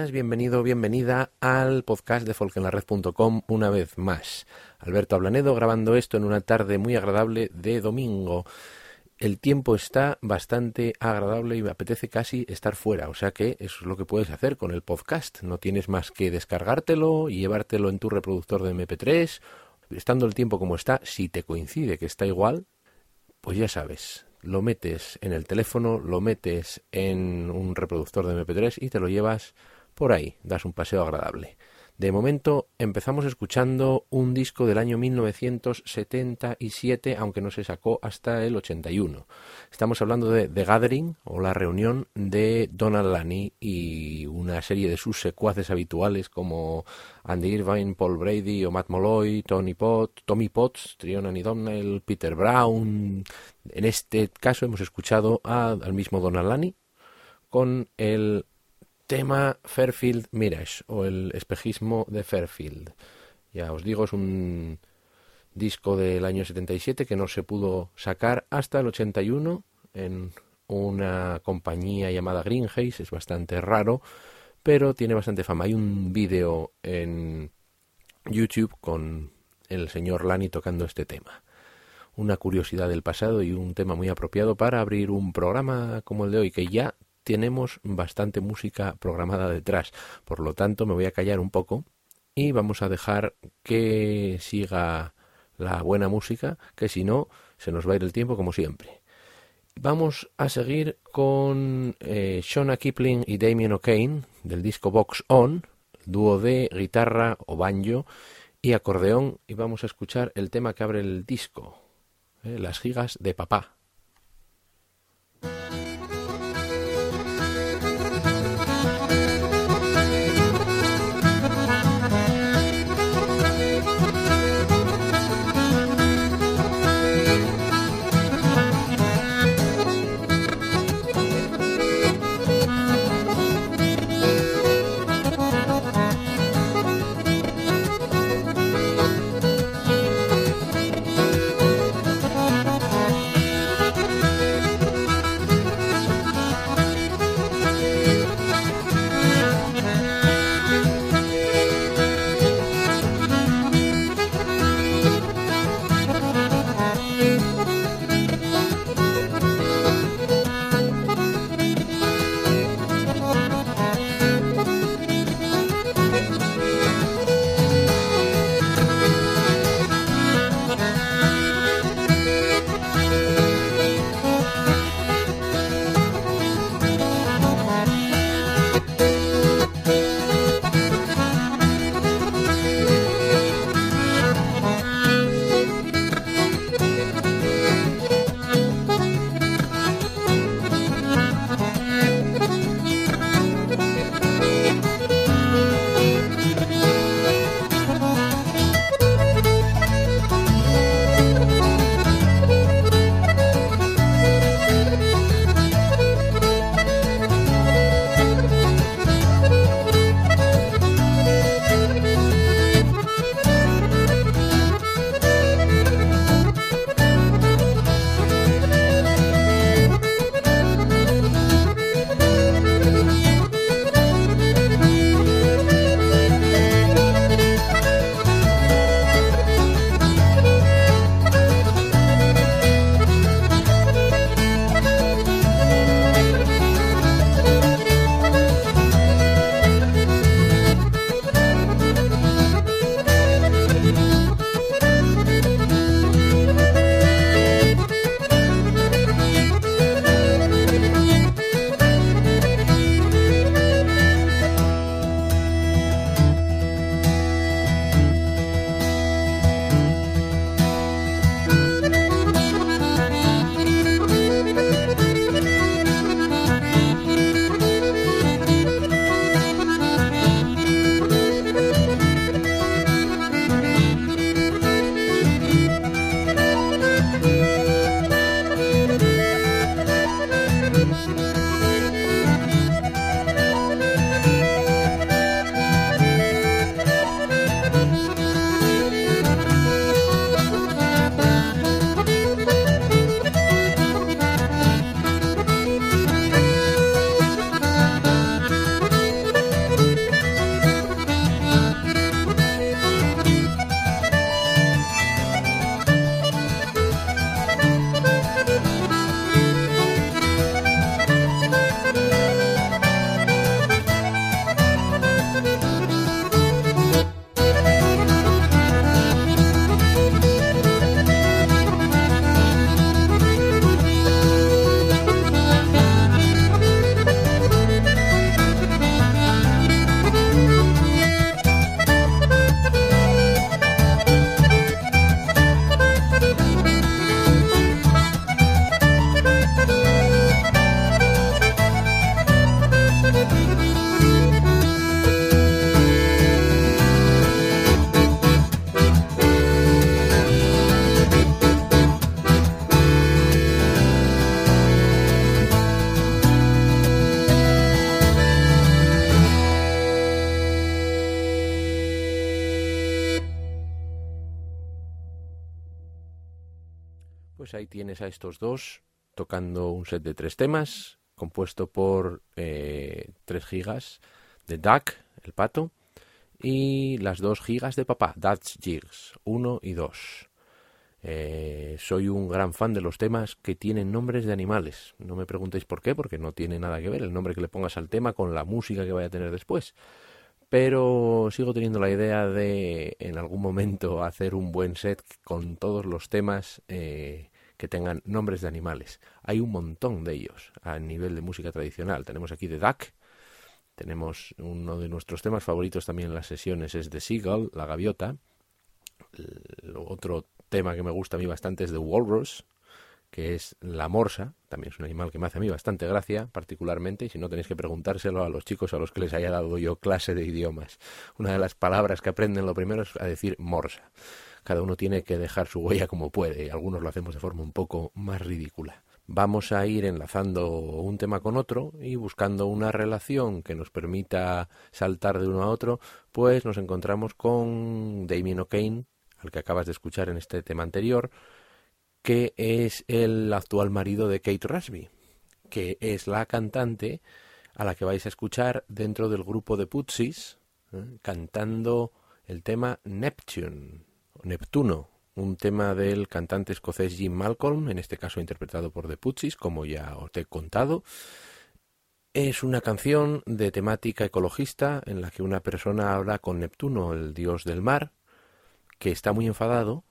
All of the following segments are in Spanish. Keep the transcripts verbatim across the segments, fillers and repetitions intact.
buenas, bienvenido, bienvenida al podcast de folk en la red punto com una vez más. Alberto Ablanedo grabando esto en una tarde muy agradable de domingo. El tiempo está bastante agradable y me apetece casi estar fuera, o sea que eso es lo que puedes hacer con el podcast. No tienes más que descargártelo y llevártelo en tu reproductor de eme pe tres. Estando el tiempo como está, si te coincide que está igual, pues ya sabes, lo metes en el teléfono, lo metes en un reproductor de eme pe tres y te lo llevas por ahí, das un paseo agradable. De momento empezamos escuchando un disco del año mil novecientos setenta y siete, aunque no se sacó hasta el ochenta y uno. Estamos hablando de The Gathering, o La Reunión, de Donald Lanie y una serie de sus secuaces habituales como Andy Irvine, Paul Brady o Matt Molloy, Tony Potts, Tommy Potts, Tryon y Donnell, Peter Brown. En este caso hemos escuchado a, al mismo Donald Lanie con el tema Fairfield Mirage o el espejismo de Fairfield. Ya os digo, es un disco del año setenta y siete que no se pudo sacar hasta el ochenta y uno en una compañía llamada Green Haze. Es bastante raro, pero tiene bastante fama. Hay un vídeo en YouTube con el señor Lanie tocando este tema. Una curiosidad del pasado y un tema muy apropiado para abrir un programa como el de hoy, que ya tenemos bastante música programada detrás. Por lo tanto, me voy a callar un poco y vamos a dejar que siga la buena música, que si no, se nos va a ir el tiempo como siempre. Vamos a seguir con eh, Shona Kipling y Damien O'Kane del disco Box On, dúo de guitarra o banjo y acordeón, y vamos a escuchar el tema que abre el disco, eh, Las gigas de papá. Pues ahí tienes a estos dos tocando un set de tres temas, compuesto por eh, tres gigas de Duck, el pato, y las dos gigas de papá, Duck's Jigs, uno y dos. Eh, soy un gran fan de los temas que tienen nombres de animales. No me preguntéis por qué, porque no tiene nada que ver el nombre que le pongas al tema con la música que vaya a tener después. Pero sigo teniendo la idea de en algún momento hacer un buen set con todos los temas eh, que tengan nombres de animales. Hay un montón de ellos a nivel de música tradicional. Tenemos aquí The Duck, tenemos uno de nuestros temas favoritos también en las sesiones es The Seagull, la gaviota. El otro tema que me gusta a mí bastante es The Walrus, que es la morsa, también es un animal que me hace a mí bastante gracia, particularmente, y si no tenéis que preguntárselo a los chicos a los que les haya dado yo clase de idiomas. Una de las palabras que aprenden lo primero es a decir morsa. Cada uno tiene que dejar su huella como puede, y algunos lo hacemos de forma un poco más ridícula. Vamos a ir enlazando un tema con otro y buscando una relación que nos permita saltar de uno a otro, pues nos encontramos con Damien O'Kane, al que acabas de escuchar en este tema anterior, que es el actual marido de Kate Rusby, que es la cantante a la que vais a escuchar dentro del grupo de Putsis, ¿eh? cantando el tema Neptune, Neptuno, un tema del cantante escocés Jim Malcolm, en este caso interpretado por The Putsis, como ya os he contado. Es una canción de temática ecologista en la que una persona habla con Neptuno, el dios del mar, que está muy enfadado,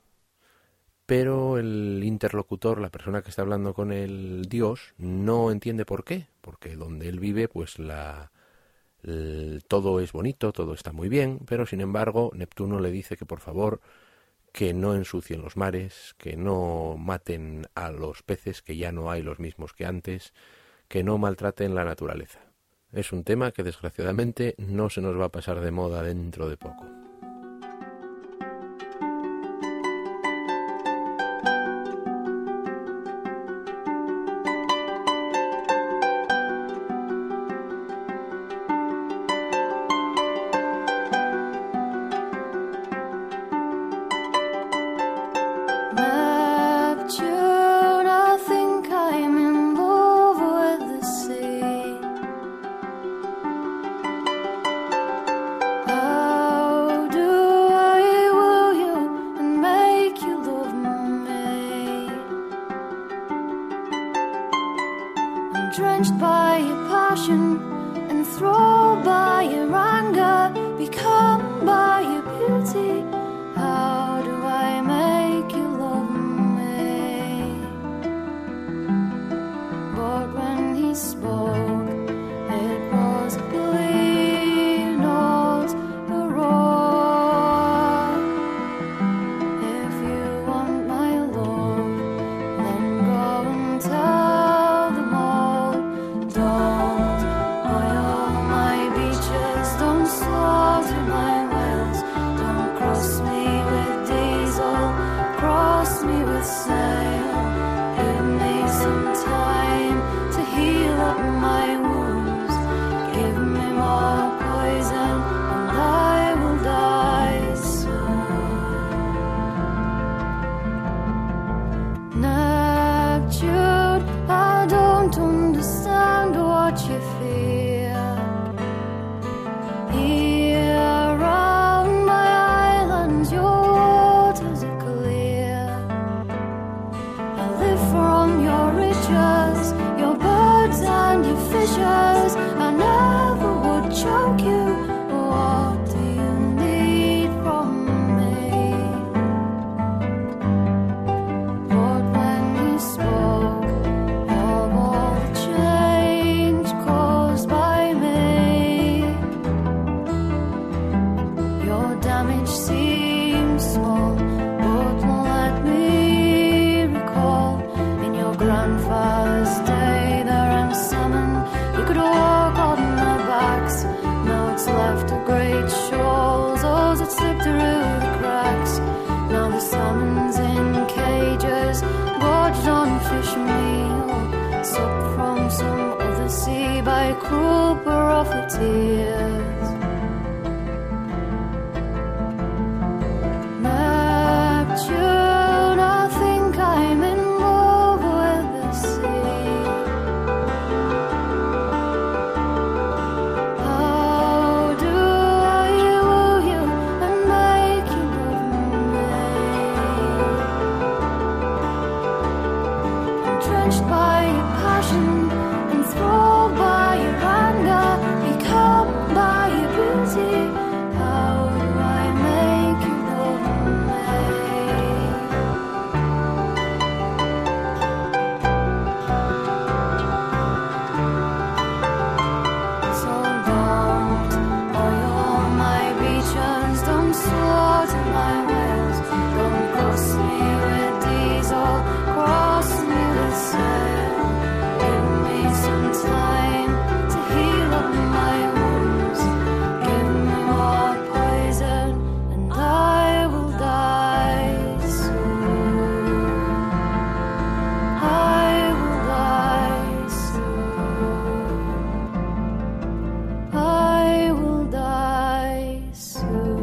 pero el interlocutor, la persona que está hablando con el dios, no entiende por qué, porque donde él vive, pues la, el, todo es bonito, todo está muy bien, pero sin embargo Neptuno le dice que por favor que no ensucien los mares, que no maten a los peces, que ya no hay los mismos que antes, que no maltraten la naturaleza. Es un tema que desgraciadamente no se nos va a pasar de moda dentro de poco. Drenched by your passion, enthralled by your anger, become by your beauty. How do I make you love me? But when he spoke, it was a plea, not a roar. If you want my love, then go and tell them all. Don't oil my beaches, don't slaughter my wells, don't cross me with diesel, cross me with sail. Give me some time to heal up my wounds, give me more poison and I will die soon. Neptune, I don't understand what you fear. Here around my islands your waters are clear. I live from your riches, your birds and your fishes. I never would choke you. What do you need from me? But when he spoke of all the change caused by me, your damage seems small, but let me recall in your grandfather's day there and salmon you could walk on their backs. Now it's left a great shoals, those that slip through the cracks. Now the salmon's in cages, gorged on fish meal, sucked from some other sea by cruel profiteers. Neptune, I think I'm in slaughter my whales. Don't cross me with diesel, cross me with sail. Give me some time to heal up my wounds. Give me more poison and I will die soon. I will die soon. I will die soon.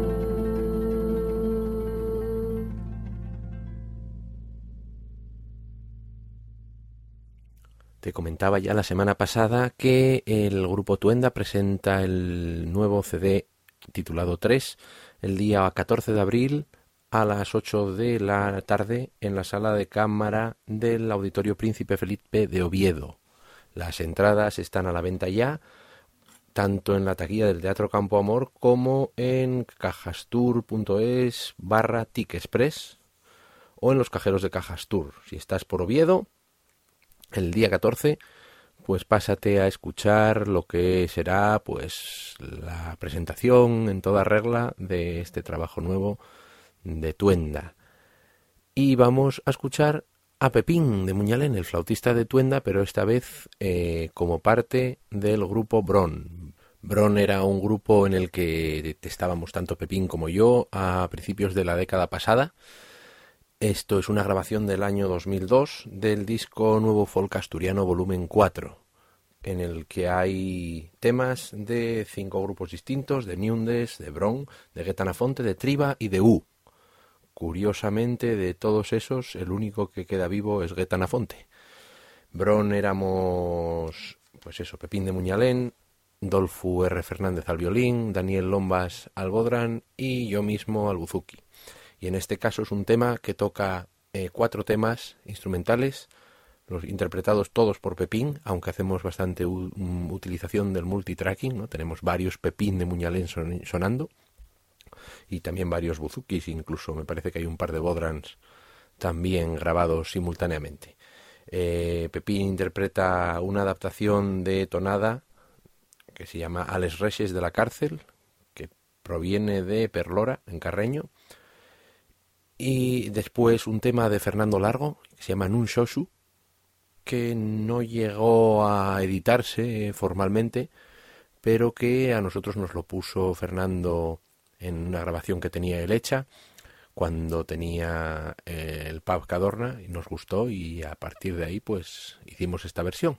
Te comentaba ya la semana pasada que el grupo Tuenda presenta el nuevo C D titulado tres el día catorce de abril a las ocho de la tarde en la sala de cámara del Auditorio Príncipe Felipe de Oviedo. Las entradas están a la venta ya, tanto en la taquilla del Teatro Campo Amor como en cajastur.es barra Tickexpress o en los cajeros de Cajastur. Si estás por Oviedo, el día catorce, pues pásate a escuchar lo que será pues la presentación en toda regla de este trabajo nuevo de Tuenda. Y vamos a escuchar a Pepín de Muñalén, el flautista de Tuenda, pero esta vez eh, como parte del grupo Bron. Bron era un grupo en el que estábamos tanto Pepín como yo a principios de la década pasada. Esto es una grabación del año dos mil dos del disco Nuevo Folk Asturiano volumen cuatro, en el que hay temas de cinco grupos distintos, de Niundes, de Bron, de Guetanafonte, de Triba y de U. Curiosamente, de todos esos, el único que queda vivo es Guetanafonte. Bron éramos, pues eso, Pepín de Muñalén, Dolfu R. Fernández al violín, Daniel Lombas al bodrán y yo mismo al buzuki. Y en este caso es un tema que toca eh, cuatro temas instrumentales, los interpretados todos por Pepín, aunque hacemos bastante u- utilización del multitracking, ¿no? Tenemos varios Pepín de Muñalén son- sonando y también varios buzukis, incluso me parece que hay un par de bodrans también grabados simultáneamente. Eh, Pepín interpreta una adaptación de tonada que se llama A les Reixes de la Cárcel, que proviene de Perlora, en Carreño. Y después un tema de Fernando Largo, que se llama Nun Shoshu, que no llegó a editarse formalmente, pero que a nosotros nos lo puso Fernando en una grabación que tenía él hecha, cuando tenía el pub Cadorna, y nos gustó, y a partir de ahí pues hicimos esta versión.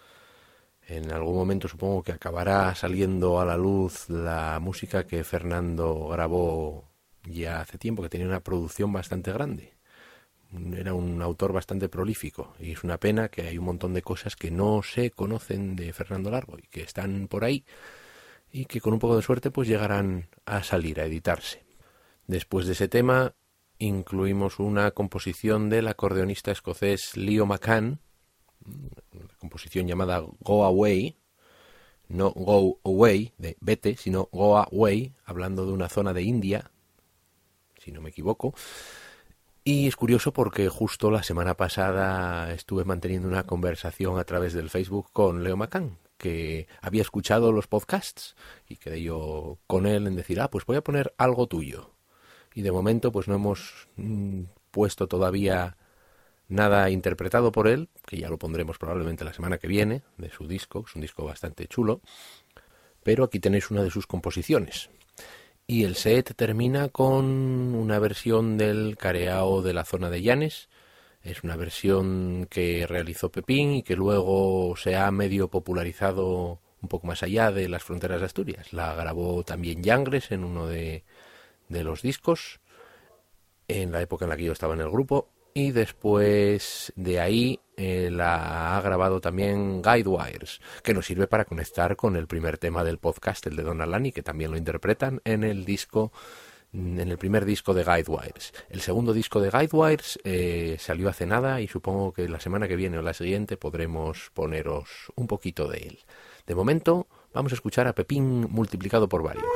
En algún momento supongo que acabará saliendo a la luz la música que Fernando grabó ya hace tiempo, que tenía una producción bastante grande. Era un autor bastante prolífico y es una pena que hay un montón de cosas que no se conocen de Fernando Largo y que están por ahí y que con un poco de suerte pues llegarán a salir, a editarse. Después de ese tema incluimos una composición del acordeonista escocés Leo McCann, una composición llamada Go Away, no Go Away, de vete, sino Go Away, hablando de una zona de India, si no me equivoco. Y es curioso porque justo la semana pasada estuve manteniendo una conversación a través del Facebook con Leo McCann, que había escuchado los podcasts, y quedé yo con él en decir, ah, pues voy a poner algo tuyo. Y de momento pues no hemos mmm, puesto todavía nada interpretado por él, que ya lo pondremos probablemente la semana que viene, de su disco, es un disco bastante chulo, pero aquí tenéis una de sus composiciones. Y el set termina con una versión del Careao de la zona de Llanes. Es una versión que realizó Pepín y que luego se ha medio popularizado un poco más allá de las fronteras de Asturias. La grabó también Yangres en uno de, de los discos, en la época en la que yo estaba en el grupo. Y después de ahí eh, la ha grabado también Guidewires, que nos sirve para conectar con el primer tema del podcast, el de Don Alani, que también lo interpretan en el disco, en el primer disco de Guidewires. El segundo disco de Guidewires eh, salió hace nada y supongo que la semana que viene o la siguiente podremos poneros un poquito de él. De momento vamos a escuchar a Pepín multiplicado por varios.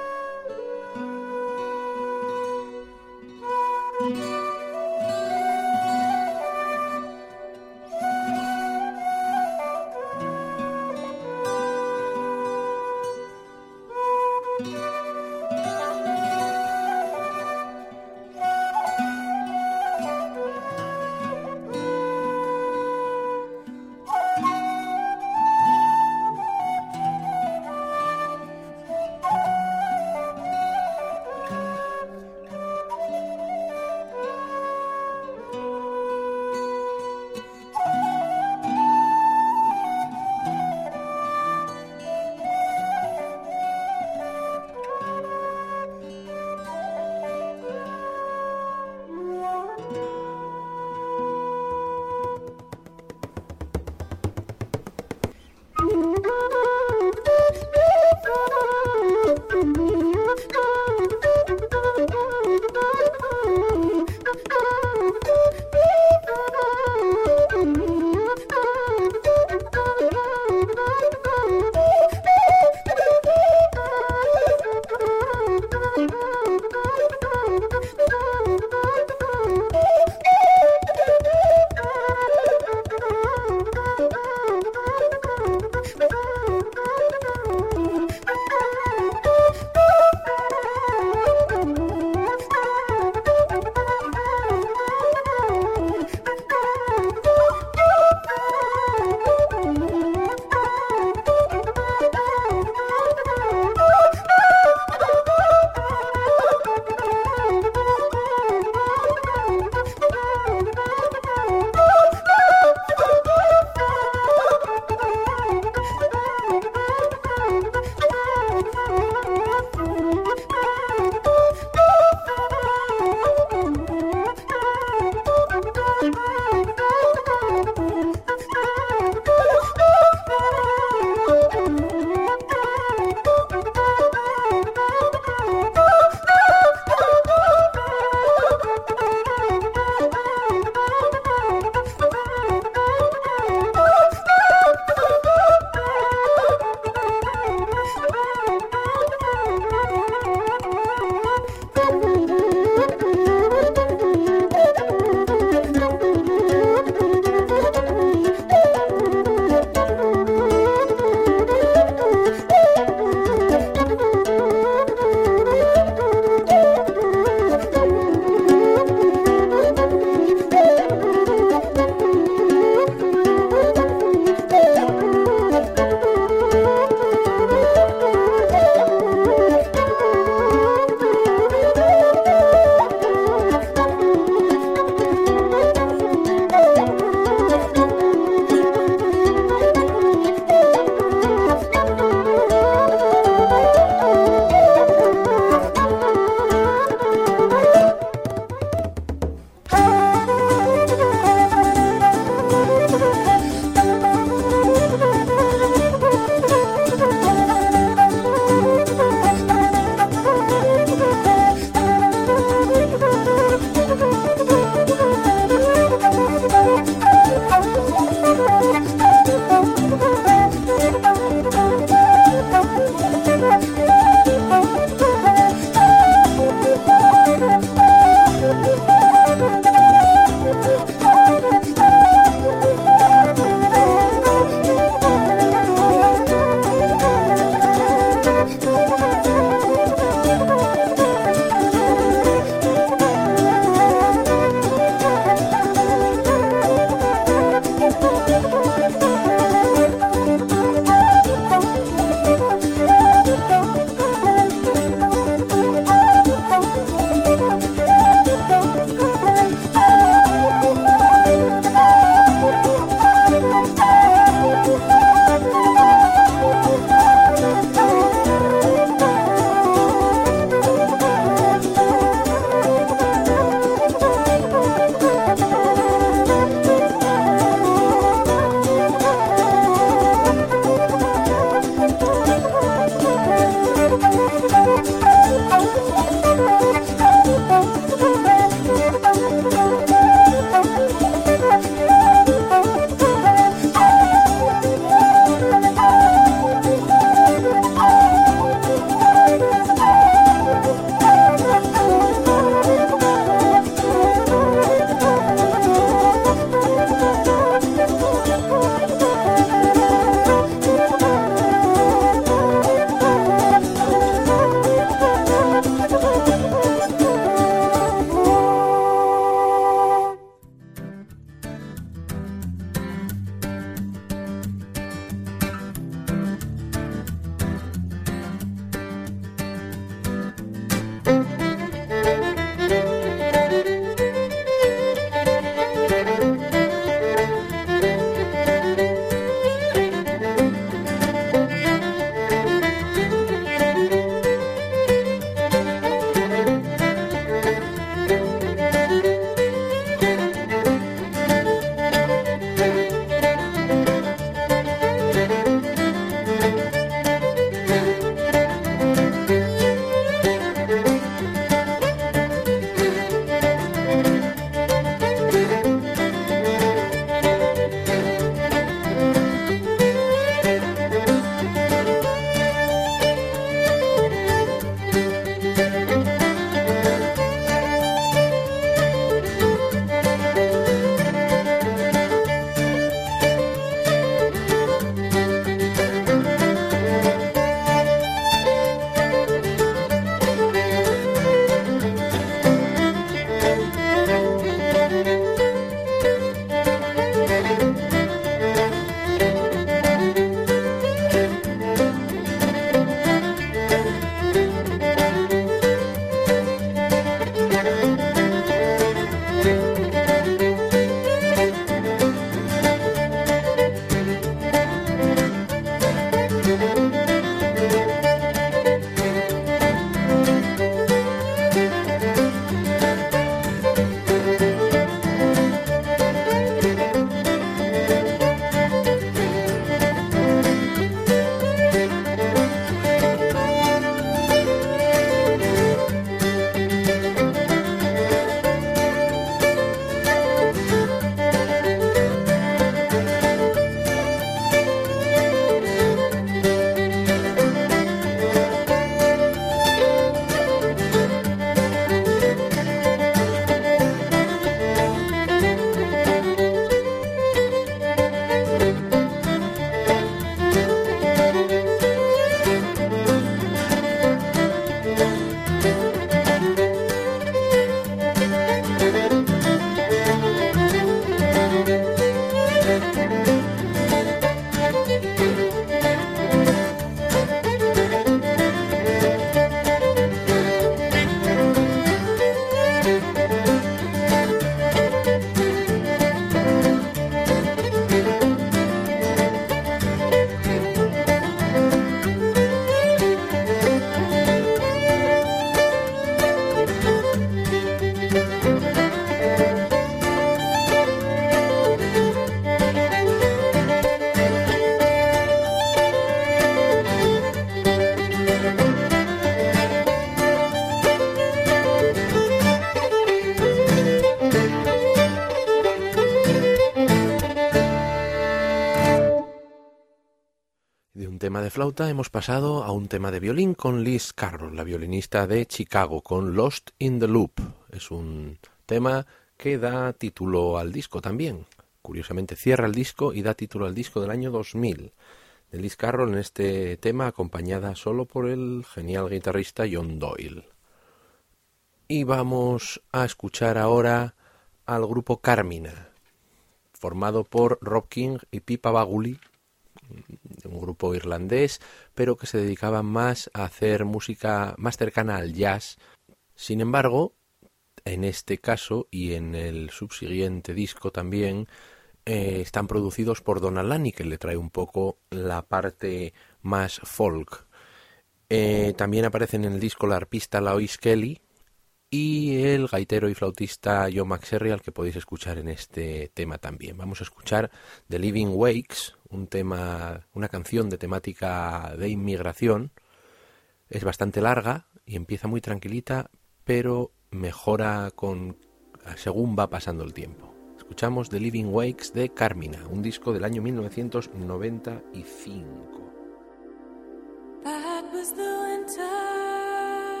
tema de flauta hemos pasado a un tema de violín con Liz Carroll, la violinista de Chicago, con Lost in the Loop. Es un tema que da título al disco también. Curiosamente cierra el disco y da título al disco del año dos mil. De Liz Carroll en este tema, acompañada solo por el genial guitarrista John Doyle. Y vamos a escuchar ahora al grupo Carmina, formado por Rob King y Pippa Baguli, un grupo irlandés, pero que se dedicaba más a hacer música más cercana al jazz. Sin embargo, en este caso y en el subsiguiente disco también eh, están producidos por Donald Lani, que le trae un poco la parte más folk. Eh, también aparecen en el disco la arpista Lois Kelly y el gaitero y flautista John McSherry, al que podéis escuchar en este tema también. Vamos a escuchar The Living Wakes, un tema, una canción de temática de inmigración. Es bastante larga y empieza muy tranquilita, pero mejora con según va pasando el tiempo. Escuchamos The Living Wakes de Carmina, un disco del año mil novecientos noventa y cinco. That was the winter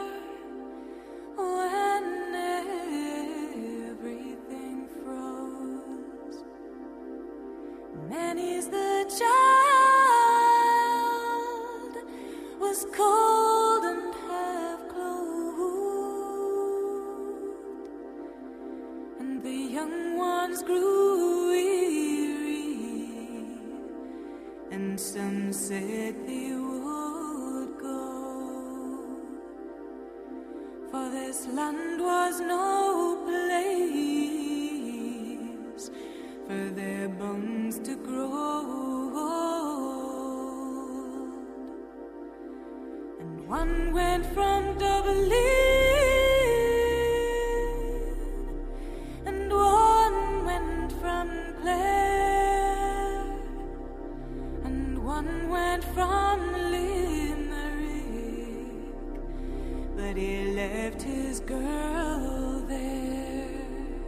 when everything froze. Many's the child was cold and half clothed, and the young ones grew weary, and some said they would go, for this land was no place for their bones to grow. And one went from Dublin, and one went from Clare, and one went from Limerick, but he left his girl there.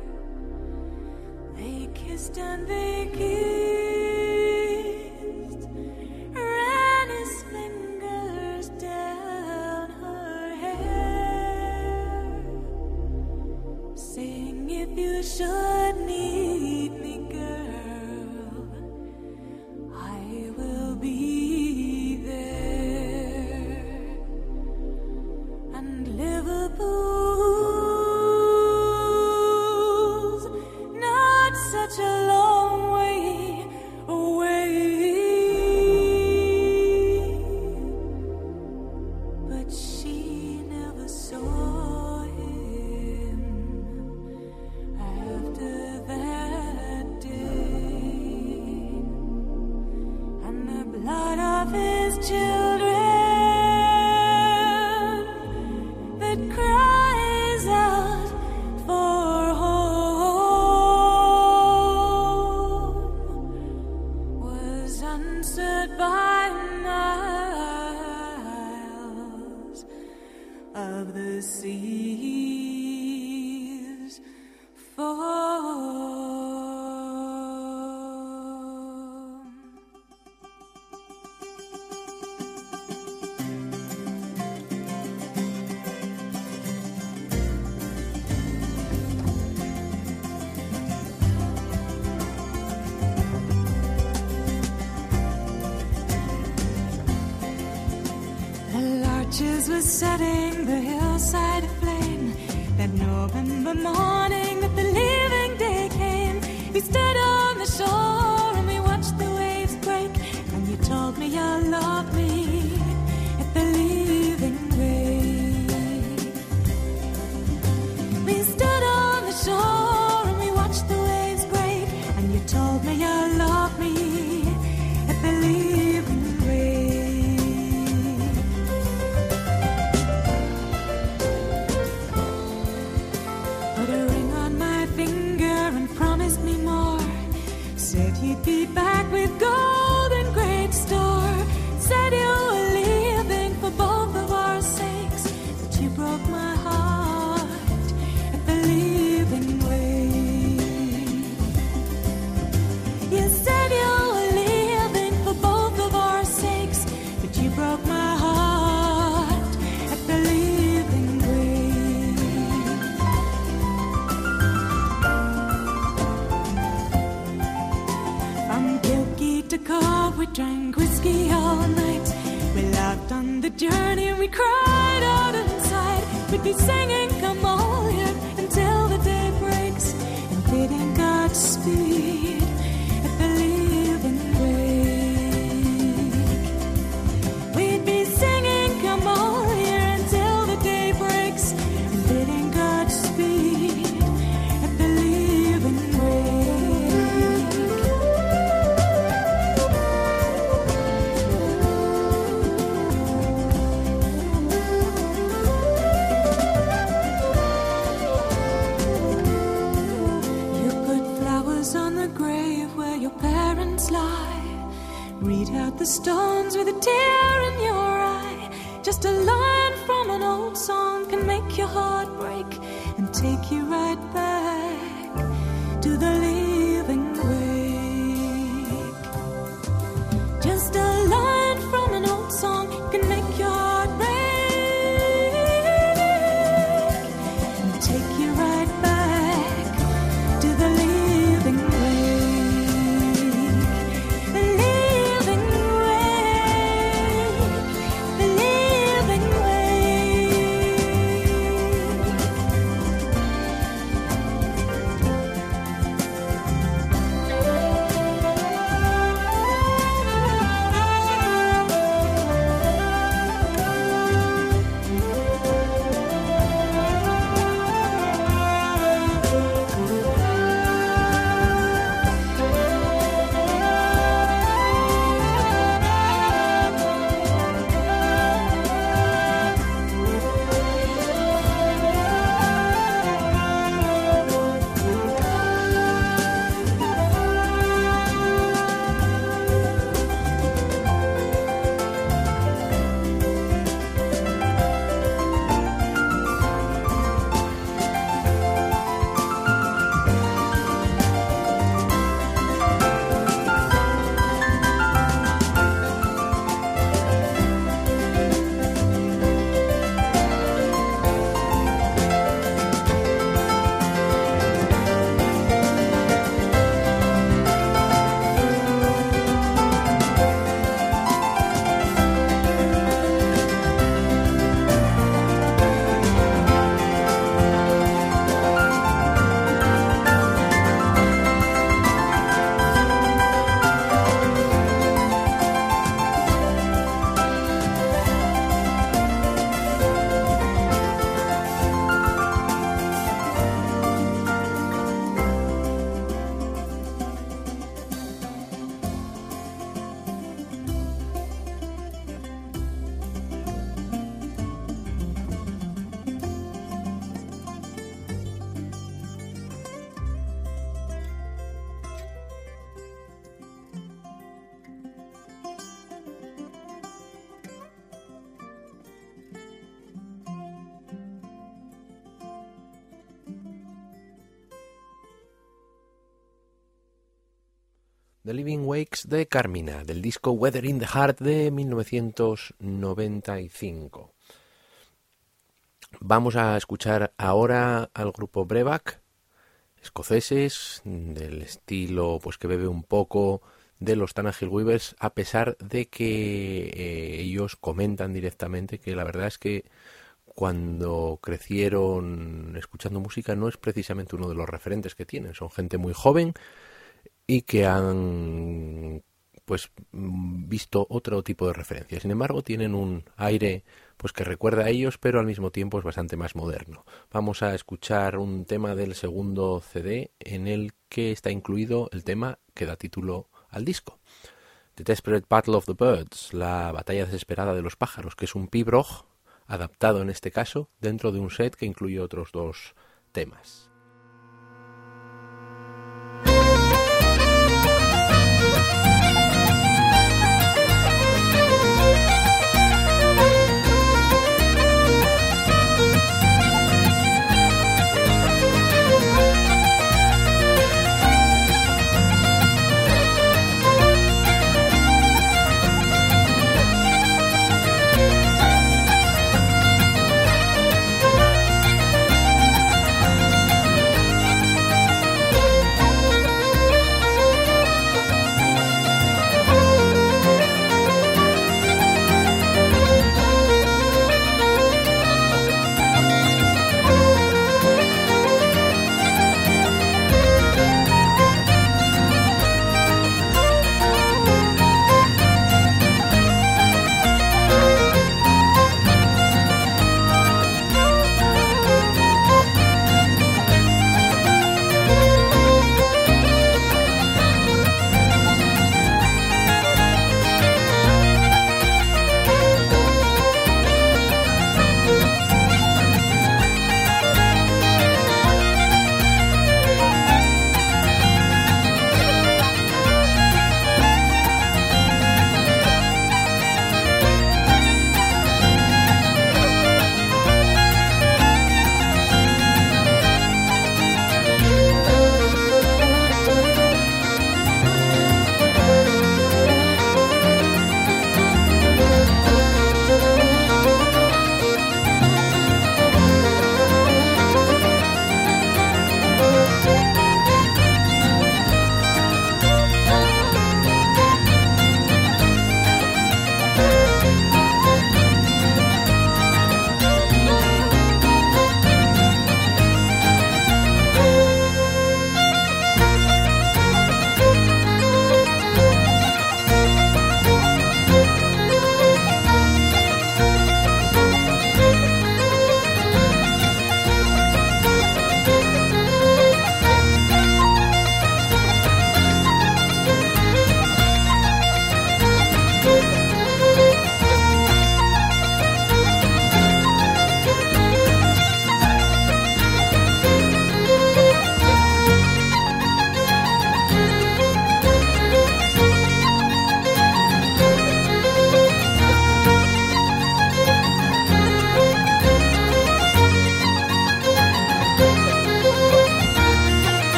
They kissed and they kissed, ran his fingers down her hair, saying, if you should need me, girl, I will be there. And Liverpool's not such a long way away, but she never saw him after that day. And the blood of his children that cries out for home was answered by miles of the seas foam. The larches were setting the hillside aflame that November morning that the leaving day came. We stood on the shore and we watched the waves break, and you told me you loved me at the leaving wake. We stood on the shore and we watched the waves break, and you told me you loved me at the leaving wake. Put a ring on my finger and promised me more. Said you'd be back with gold and great store. Said you were leaving for both of our sakes, but you broke my heart at the leaving wake. You said you were leaving for both of our sakes, we'd be singing come all year until the day breaks and bidding Godspeed at the leaving wake. We'd be singing come all year until the day breaks and bidding Godspeed at the leaving wake. You put flowers on the grave where your parents lie. Read out the stones with a tear in your eye. Just a line from an old song can make your heart break and take you right back to the leaving wake. Just a line from an old song can make your heart break and take you right back to the leaving wake. The leaving wake. The leaving The Living Wakes de Carmina, del disco Weather in the Heart de mil novecientos noventa y cinco. Vamos a escuchar ahora al grupo Breback, escoceses, del estilo pues que bebe un poco de los Tannahill Weavers, a pesar de que eh, ellos comentan directamente que la verdad es que cuando crecieron escuchando música no es precisamente uno de los referentes que tienen. Son gente muy joven y que han pues visto otro tipo de referencias. Sin embargo, tienen un aire pues que recuerda a ellos, pero al mismo tiempo es bastante más moderno. Vamos a escuchar un tema del segundo C D en el que está incluido el tema que da título al disco. The Desperate Battle of the Birds, la batalla desesperada de los pájaros, que es un pibroch adaptado en este caso dentro de un set que incluye otros dos temas. wake.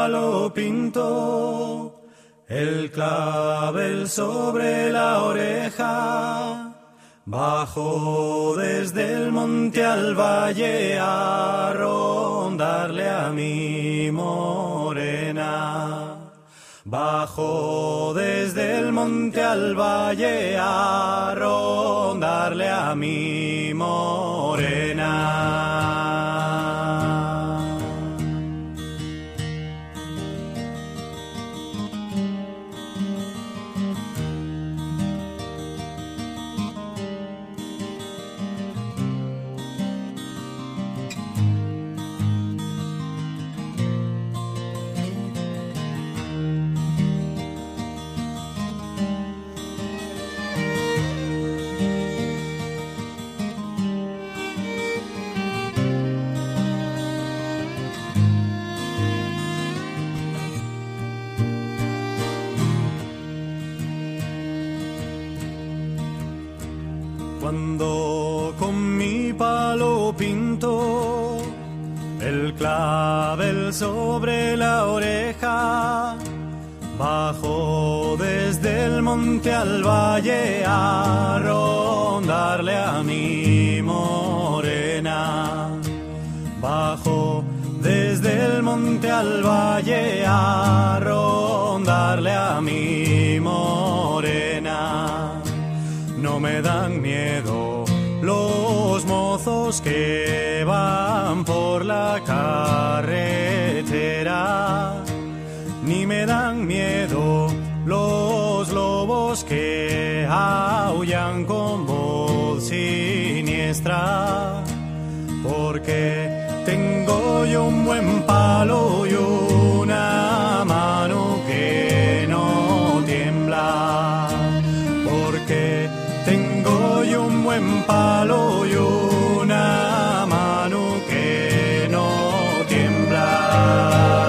palo pinto, el clavel sobre la oreja, bajo desde el monte al valle a rondarle a mi morena. Bajo desde el monte al valle a rondarle a mi morena. Cuando con mi palo pinto, el clavel sobre la oreja, bajo desde el monte al valle a rondarle a mi morena. Bajo desde el monte al valle a rondarle a mi morena. No me dan miedo los mozos que van por la carretera, ni me dan miedo los lobos que aullan con voz siniestra, porque tengo yo un buen palo y una mano que no tiembla, porque tengo yo un buen palo y una mano que no tiembla.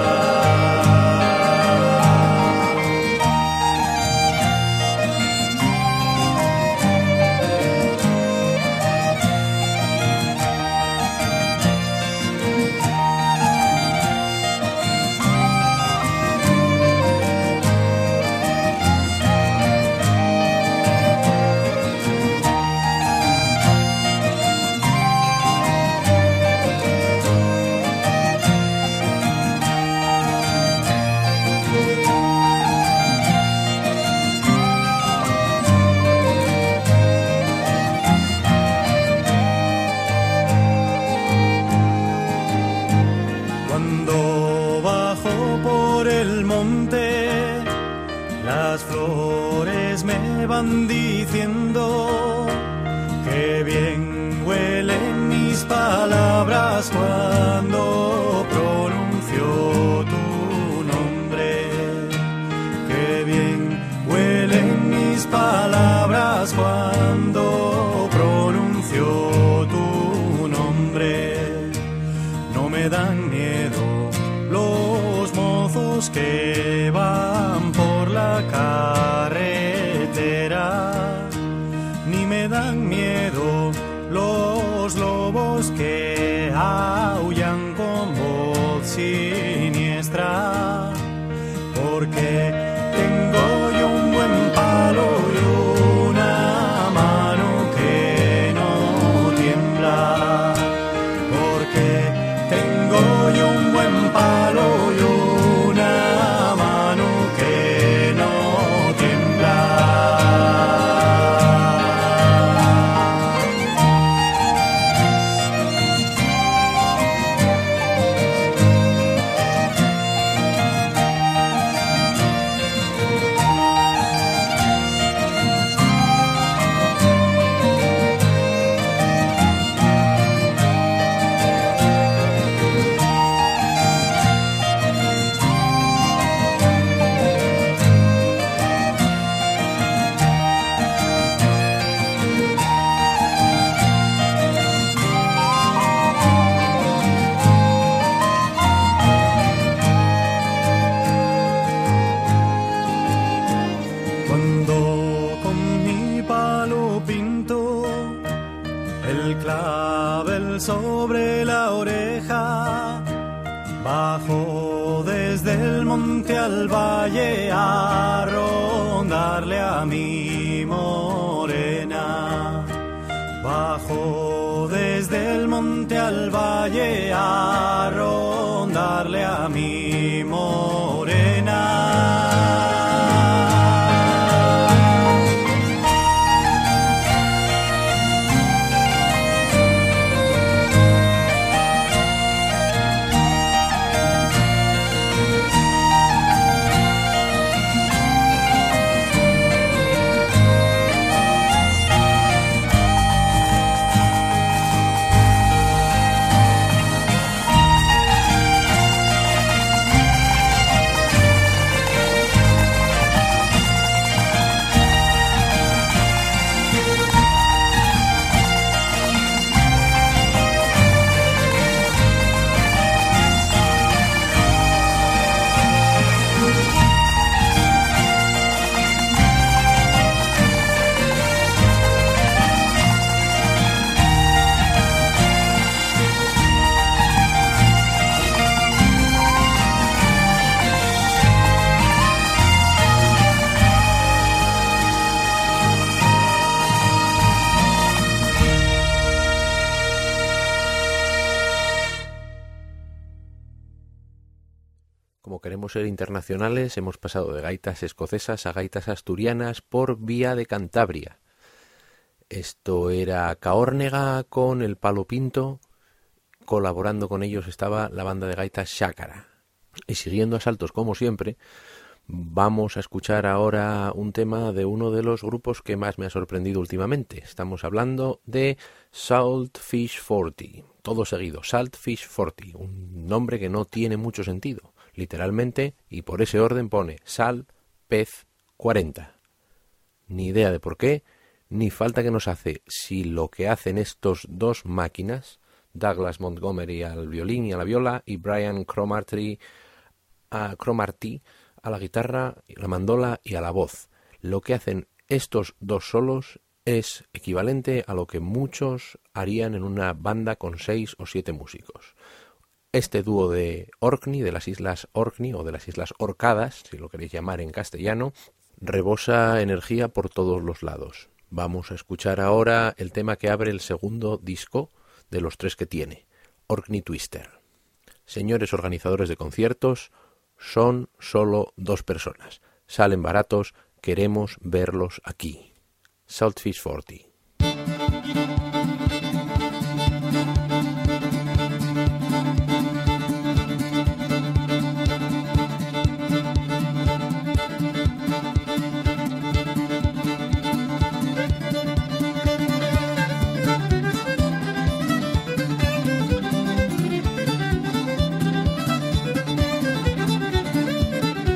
Van diciendo que bien huelen mis palabras cuando pronuncio tu nombre, que bien huelen mis palabras cuando pronuncio tu nombre. No me dan miedo los mozos que van por la carretera, ni me dan miedo los lobos que aullan con voz siniestra, porque tengo yo un buen palo y una mano que no tiembla, porque tengo yo un buen palo y una mano que no sobre la oreja, bajo desde monte al valle a rondarle a mi morena. Bajo desde el monte al valle a rondarle a mi morena. Queremos ser internacionales, hemos pasado de gaitas escocesas a gaitas asturianas por vía de Cantabria. Esto era Caórnega con el Palo Pinto, colaborando con ellos estaba la banda de gaitas Xácara. Y siguiendo a saltos como siempre, vamos a escuchar ahora un tema de uno de los grupos que más me ha sorprendido últimamente. Estamos hablando de Saltfish cuarenta, todo seguido, Saltfish cuarenta, un nombre que no tiene mucho sentido. Literalmente, y por ese orden pone Sal, Pez, cuarenta. Ni idea de por qué, ni falta que nos hace si lo que hacen estos dos máquinas, Douglas Montgomery al violín y a la viola, y Brian Cromarty a, Cromarty a la guitarra, la mandola y a la voz. Lo que hacen estos dos solos es equivalente a lo que muchos harían en una banda con seis o siete músicos. Este dúo de Orkney, de las Islas Orkney o de las Islas Orcadas, si lo queréis llamar en castellano, rebosa energía por todos los lados. Vamos a escuchar ahora el tema que abre el segundo disco de los tres que tiene, Orkney Twister. Señores organizadores de conciertos, son solo dos personas. Salen baratos, queremos verlos aquí. Saltfish cuarenta.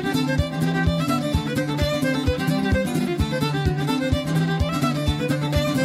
Thank you.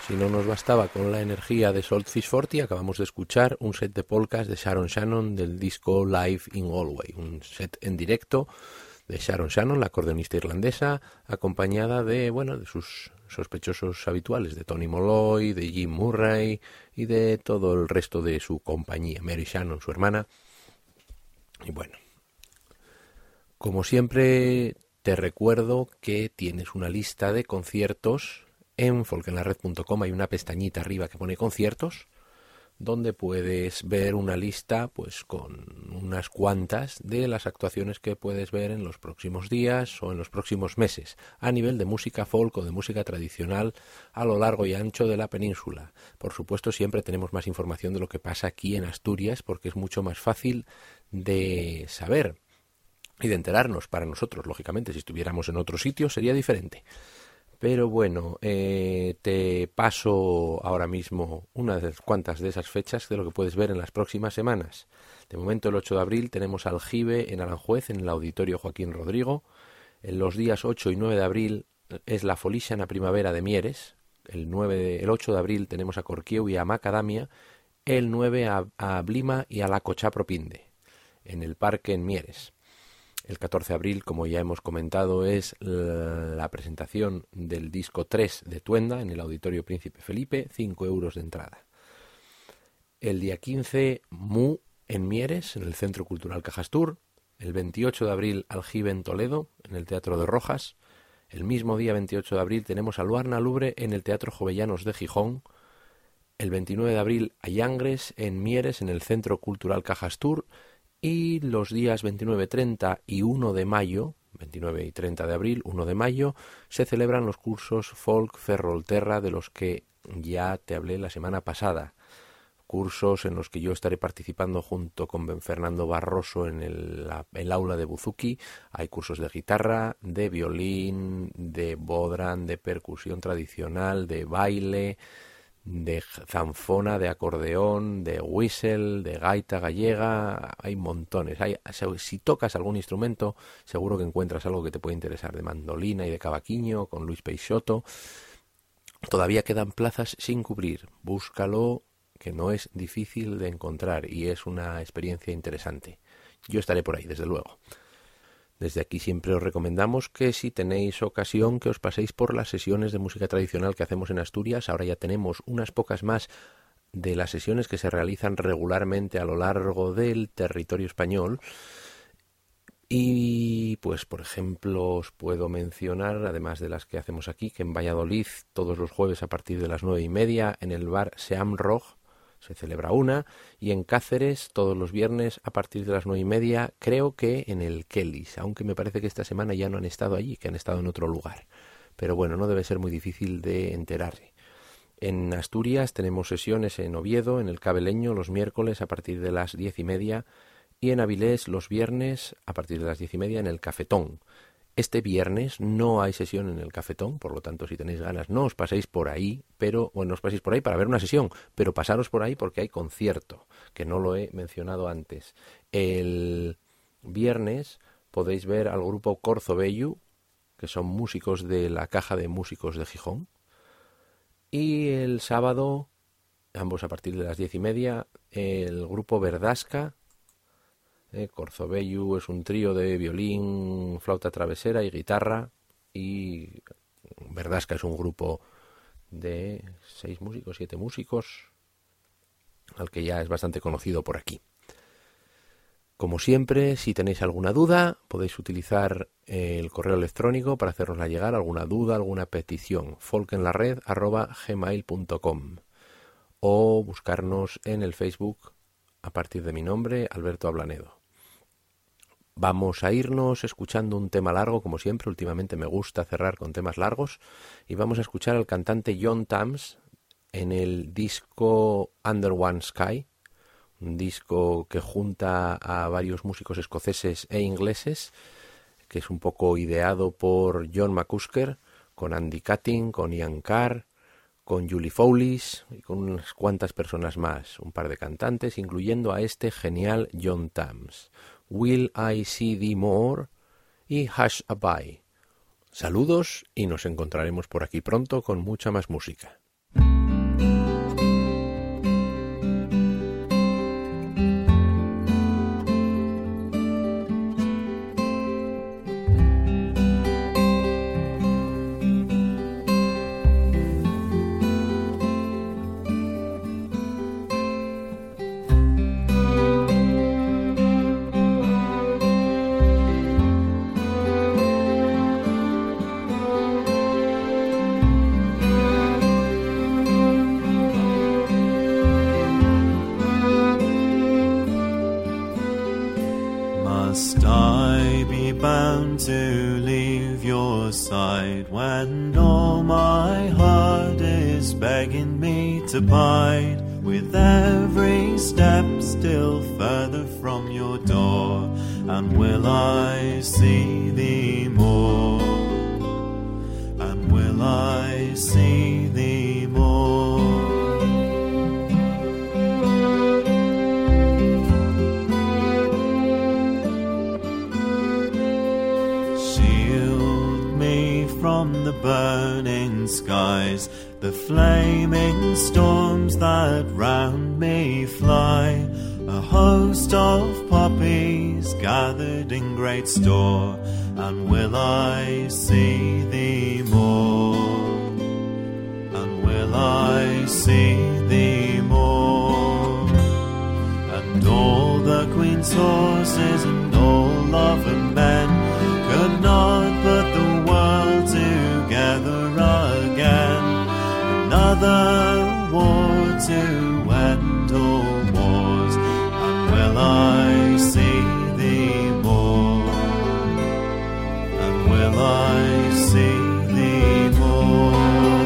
Si no nos bastaba con la energía de Saltfish forty, acabamos de escuchar un set de polcas de Sharon Shannon del disco Live in Galway, un set en directo de Sharon Shannon, la acordeonista irlandesa, acompañada de, bueno, de sus sospechosos habituales, de Tony Molloy, de Jim Murray y de todo el resto de su compañía, Mary Shannon, su hermana. Y bueno, como siempre, te recuerdo que tienes una lista de conciertos en folk en la red punto com. Hay una pestañita arriba que pone conciertos, donde puedes ver una lista pues con unas cuantas de las actuaciones que puedes ver en los próximos días o en los próximos meses, a nivel de música folk o de música tradicional a lo largo y ancho de la península. Por supuesto, siempre tenemos más información de lo que pasa aquí en Asturias, porque es mucho más fácil de saber y de enterarnos para nosotros. Lógicamente, si estuviéramos en otro sitio sería diferente. Pero bueno, eh, te paso ahora mismo unas cuantas de esas fechas de lo que puedes ver en las próximas semanas. De momento, el ocho de abril tenemos Aljibe en Aranjuez, en el Auditorio Joaquín Rodrigo. En los días ocho y nueve de abril es la Folixana Primavera de Mieres. El, nueve de, el ocho de abril tenemos a Corquieu y a Macadamia. El nueve a, a Blima y a la Cochapropinde, en el Parque en Mieres. El catorce de abril, como ya hemos comentado, es la presentación del disco tres de Tuenda en el Auditorio Príncipe Felipe, cinco euros de entrada. El día quince, Mu en Mieres, en el Centro Cultural Cajastur. El veintiocho de abril, Aljibe en Toledo, en el Teatro de Rojas. El mismo día, veintiocho de abril, tenemos a Luarna Lubre en el Teatro Jovellanos de Gijón. El veintinueve de abril, a Yangres en Mieres, en el Centro Cultural Cajastur. Y los días veintinueve, treinta y uno de mayo, veintinueve y treinta de abril, uno de mayo, se celebran los cursos Folk Ferrolterra de los que ya te hablé la semana pasada. Cursos en los que yo estaré participando junto con Ben Fernando Barroso en el, la, el aula de Buzuki. Hay cursos de guitarra, de violín, de bodhrán, de percusión tradicional, de baile, de zanfona, de acordeón, de whistle, de gaita gallega. Hay montones. Hay, si tocas algún instrumento, seguro que encuentras algo que te puede interesar, de mandolina y de cavaquinho con Luis Peixoto. Todavía quedan plazas sin cubrir. Búscalo, que no es difícil de encontrar y es una experiencia interesante. Yo estaré por ahí, desde luego. Desde aquí siempre os recomendamos que si tenéis ocasión que os paséis por las sesiones de música tradicional que hacemos en Asturias. Ahora ya tenemos unas pocas más de las sesiones que se realizan regularmente a lo largo del territorio español. Y pues por ejemplo os puedo mencionar, además de las que hacemos aquí, que en Valladolid todos los jueves a partir de las nueve y media en el bar Seam Roj se celebra una, y en Cáceres todos los viernes a partir de las nueve y media, creo que en el Kellys, aunque me parece que esta semana ya no han estado allí, que han estado en otro lugar. Pero bueno, no debe ser muy difícil de enterarse. En Asturias tenemos sesiones en Oviedo, en el Cabeleño, los miércoles a partir de las diez y media, y en Avilés los viernes a partir de las diez y media en el Cafetón. Este viernes no hay sesión en el Cafetón, por lo tanto, si tenéis ganas, no os paséis por ahí, pero bueno, os paséis por ahí para ver una sesión, pero pasaros por ahí porque hay concierto, que no lo he mencionado antes. El viernes podéis ver al grupo Corzobellu, que son músicos de la Caja de Músicos de Gijón, y el sábado, ambos a partir de las diez y media, el grupo Verdasca. Eh, Corzobellu es un trío de violín, flauta travesera y guitarra, y Verdasca es un grupo de seis músicos, siete músicos, al que ya es bastante conocido por aquí. Como siempre, si tenéis alguna duda, podéis utilizar el correo electrónico para hacernosla llegar, alguna duda, alguna petición, folkenlared arroba gmail punto com, o buscarnos en el Facebook a partir de mi nombre, Alberto Ablanedo. Vamos a irnos escuchando un tema largo, como siempre. Últimamente me gusta cerrar con temas largos. Y vamos a escuchar al cantante John Tams en el disco Under One Sky, un disco que junta a varios músicos escoceses e ingleses, que es un poco ideado por John McCusker, con Andy Cutting, con Ian Carr, con Julie Fowlis y con unas cuantas personas más, un par de cantantes, incluyendo a este genial John Tams. Will I See Thee More y Hush a Bye. Saludos y nos encontraremos por aquí pronto con mucha más música. and all my heart is begging me to bide. With every step still further from your door, and will I see thee more? And will I see thee more? Shield me from the burning skies, the flaming storms that round me fly. A host of poppies gathered in great store, and will I see thee more? And will I see thee more? And all the queen's horses and all of her men could not put the world together again. Another war to end all wars, and will I see thee more? And will I see thee more?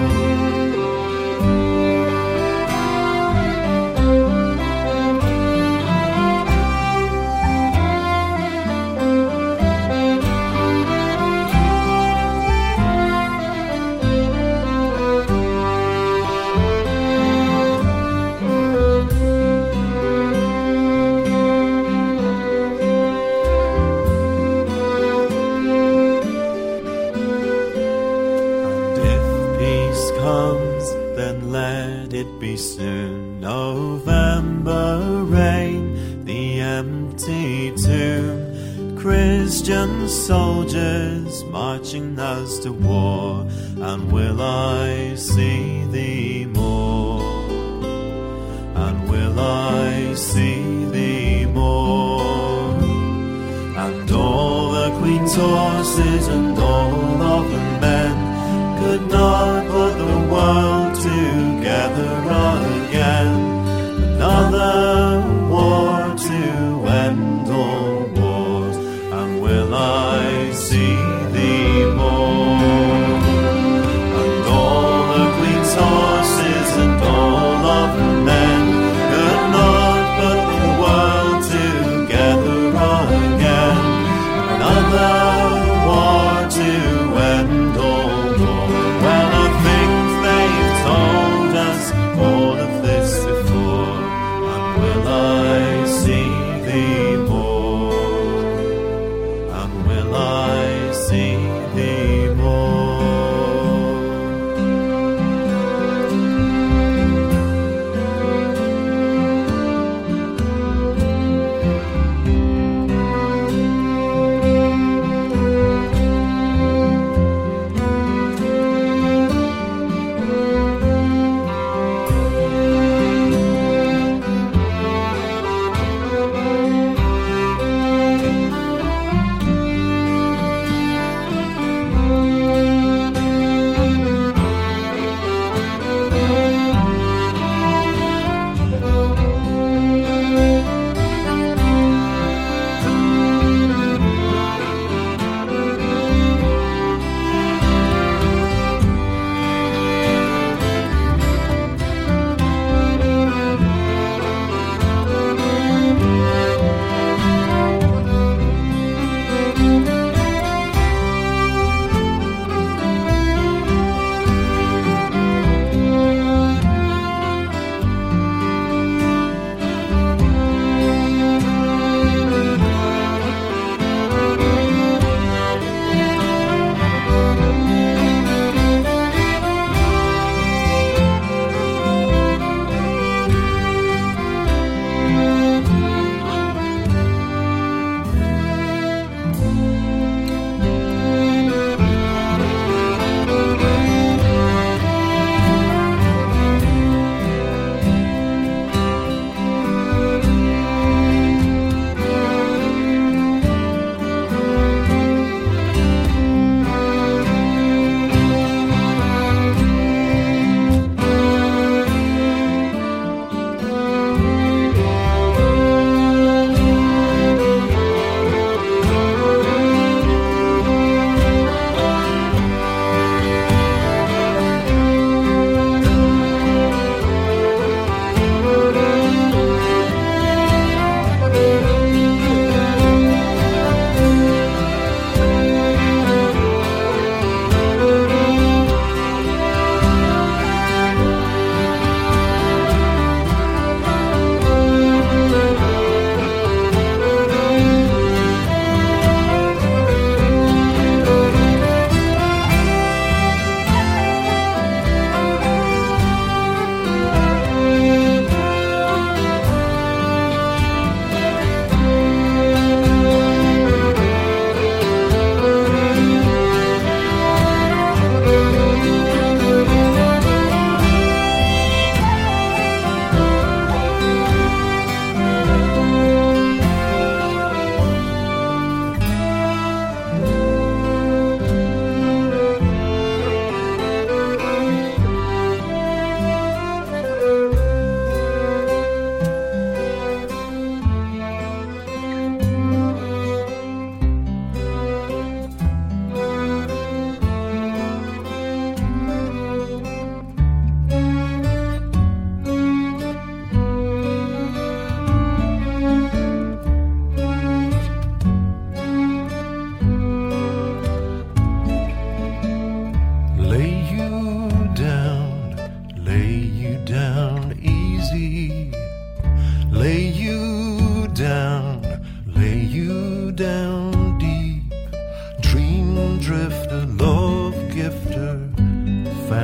Soon November rain, the empty tomb, Christian soldiers marching us to war, and will I see thee more? And will I see thee more? And all the queen's horses and all of the men could not put the world together again. Another war to end all wars, and will I see thee more? And all the queen's horses and all of the men could not put the world together again. Another war to end all wars. Well, I think they've told us all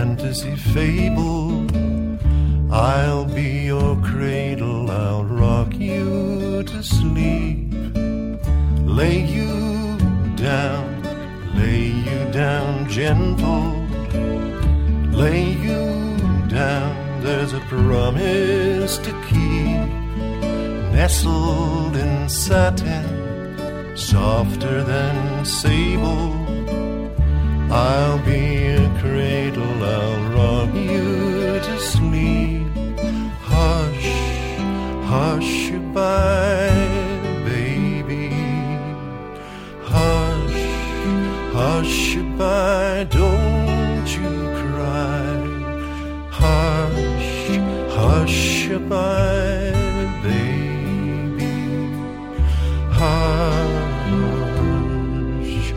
fantasy fable. I'll be your cradle, I'll rock you to sleep. Lay you down, lay you down gentle. Lay you down, there's a promise to keep. Nestled in satin, softer than sable. I'll be a cradle, I'll rock you to sleep. Hush, hush-a-bye, baby. Hush, hush-a-bye, don't you cry. Hush, hush-a-bye, baby. Hush,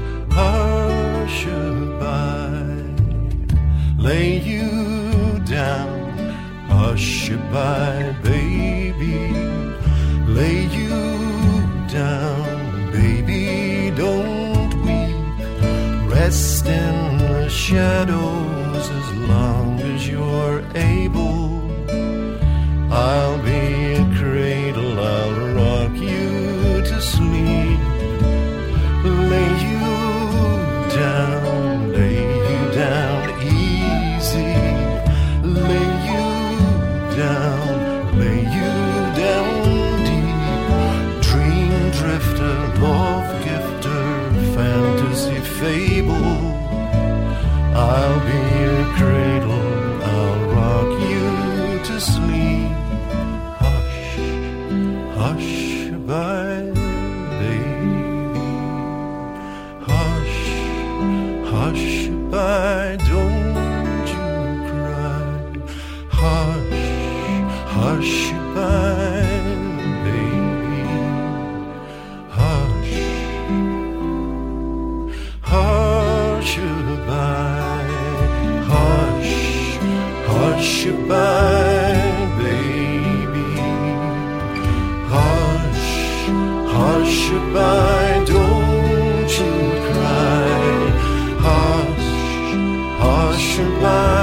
hush-a-bye. Lay you down, hush-a-bye, baby. Lay you down, baby, don't weep. Rest in the shadows as long as you're able. I'll be a cradle, I'll rock you to sleep. Lay you down, lay you down easy. Lay you down, lay you down deep. Dream drifter, love gifter, fantasy fable. I'll be your cradle, I'll rock you to sleep. Hush, hush-a-bye, baby. Hush, hush-a-bye, don't you cry. Hush, hush-a-bye, baby. Hush, hush-a-bye. Hush, hush-a-bye, baby. Hush, hush-a-bye, don't you cry. Hush, hush-a-bye.